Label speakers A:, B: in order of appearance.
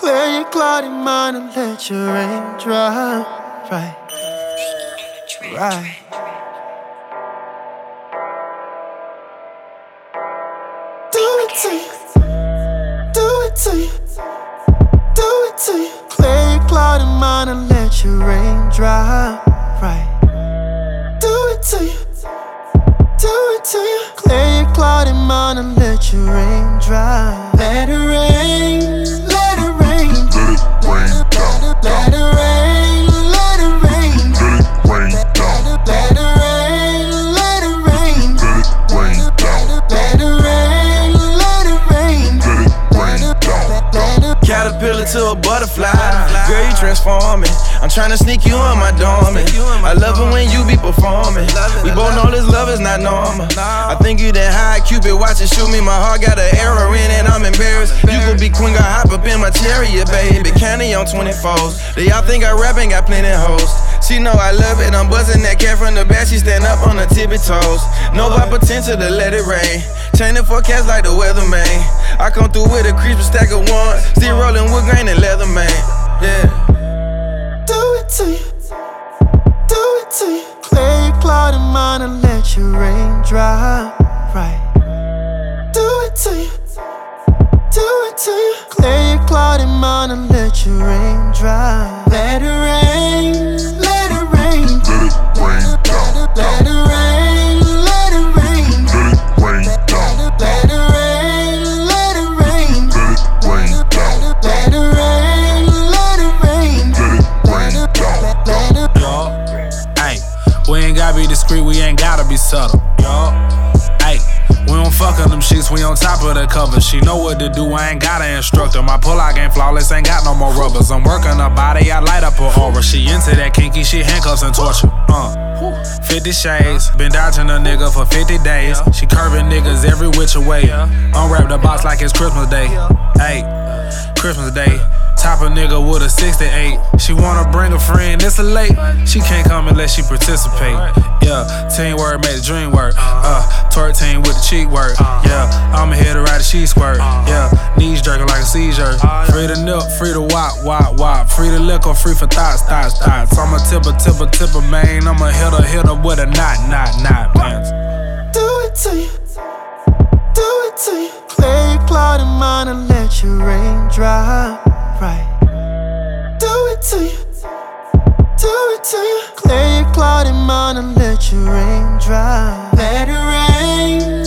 A: Clear your cloudy mind and let your rain dry. Right. Right. Do it to you. Do it to you. Do it to you. Clear your cloudy mind and let your rain dry. Right. Do it to you. Do it to you. Clear your cloudy mind and let your rain dry. Let it rain. Let it rain.
B: Let it rain down.
A: Let it rain. Let it rain.
B: Let it rain down.
A: Let it rain. Let it rain.
B: Let it rain down.
A: Let it rain. Let it rain.
B: Let it rain down.
C: Caterpillar to a butterfly. Girl, you transforming. I'm tryna sneak you in my dormant. I love it when you be performing. We both know this love is not normal. I think you that high, Cupid watch it shoot me. My heart got an error in it, I'm embarrassed. You could be queen, got hop up in my chariot, baby. Candy on 24s. They all think I rap and got plenty hoes. She know I love it, I'm buzzing that cat from the back. She stand up on her tippy toes. Know my potential to let it rain. Chain the forecast like the weatherman. I come through with a crisp stack of one. Still rolling wood grain and leather, man. Yeah.
A: Do it to you. Do it to you. Clear your cloudy mind and let your rain dry. Right. Do it to you. Do it to you. Clear your cloudy mind and let your rain dry. Let it rain. Let it rain.
B: Let it rain down.
A: Let it rain. Let it rain.
B: Let it rain down.
A: Let it rain. Let it rain.
B: Let it rain down.
A: Let it rain. Let it rain.
B: Let it rain down.
A: Let it
D: Yo, ayy, we ain't gotta be discreet, we ain't gotta be subtle. Yo, ayy, we don't fuck on them sheets, we on top of the cover. She know what to do, I ain't gotta instruct her. My pull-out game flawless, ain't got no more rubbers. I'm working her body, I light up her aura. She into that kinky shit, handcuffs and torture. 50 shades, been dodging a nigga for 50 days. She curving niggas every which way. Unwrap the box like it's Christmas Day. Ayy, Christmas Day. Top a nigga with a 68. She wanna bring a friend, it's a late. She can't come unless she participate. Yeah, teamwork make the dream work. Twerk team with the cheek work. Yeah, I'ma hit her right as she squirt. Yeah, knees jerking like a seizure. Free to nip, free to wop. Free to liquor, free for thoughts. I'm a tipper, man. I'm a hitter with a knot, man.
A: Do it to you. Do it to you. Clear your cloudy mind and let your rain dry. Right. Do it to you. Do it to you. Clear your cloudy mind and let your rain dry. Let it rain.